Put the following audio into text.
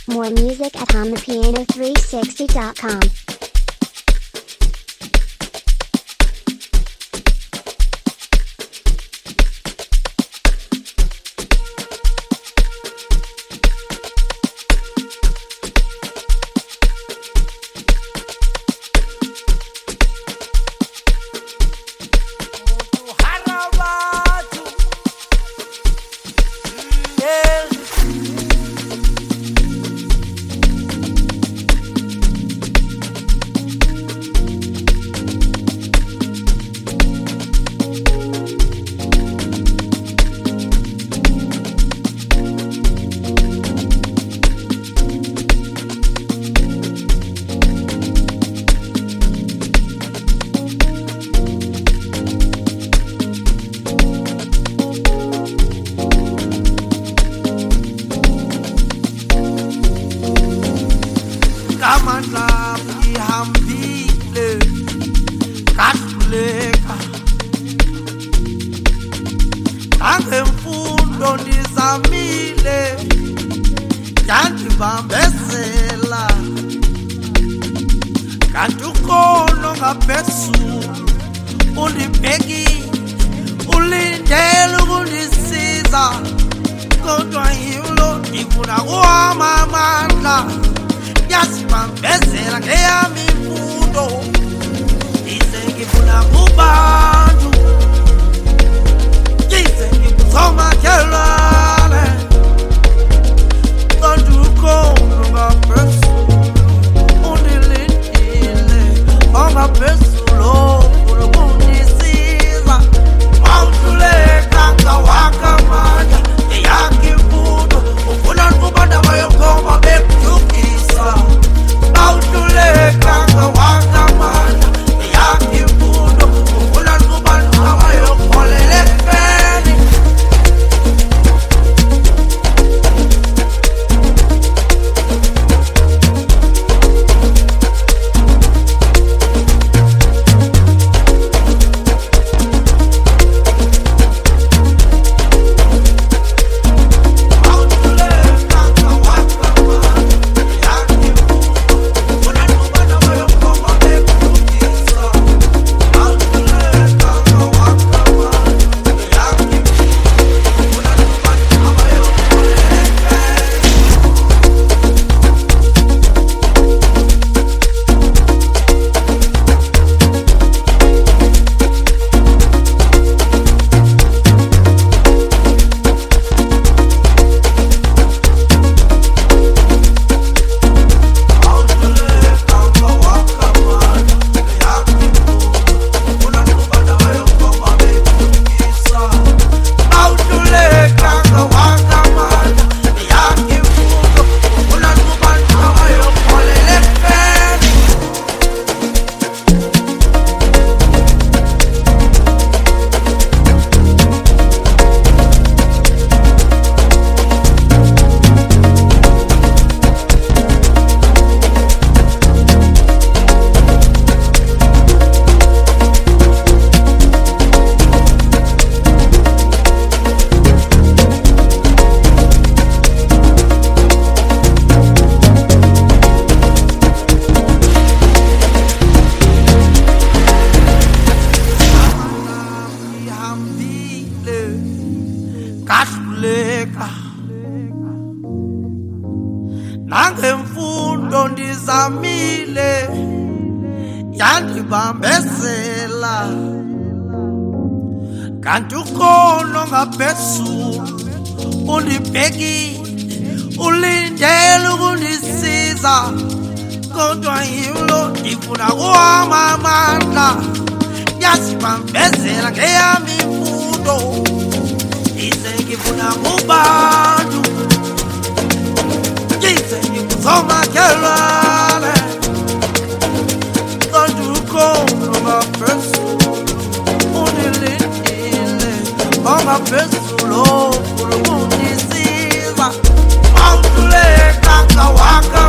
More music at HondaPiano360.com. Kamandla ihambile kahluleka angemfundo ndizamile yandibambezela kanti ukholo ngaphezulu ulibhekile ulindele ukundisiza kodwa yilo ndifuna kuhamba amandla yasibambezela ngeyami imfundo yize ngifuna kubantu yize ngikuzomakhelwane kodwa ukholo ngaphezulu undilindile ongaphezulu ufuna ukundisiza wawuhluleka ngawakamandla ngeyakho imfundo ufuna kubantu abayokhoma bekujugisa awuhluleka ngawakamandla ngeyakho imfundo ufuna kubantu abayokholela ekufeni kahluleka nangemfundo ndizamile yandibambezela kanti ukholo ngaphezulu ulibhekile ulindele ukundisiza kodwa yilo ndifuna kuhamba amandla yasibambezela ngeyami imfundo yize ngifuna kubantu yize ngikuzomakhelwane kodwa ukholo ngaphezulu undilindile ongaphezulu ufuna ukundisiza wawuhluleka ngawaka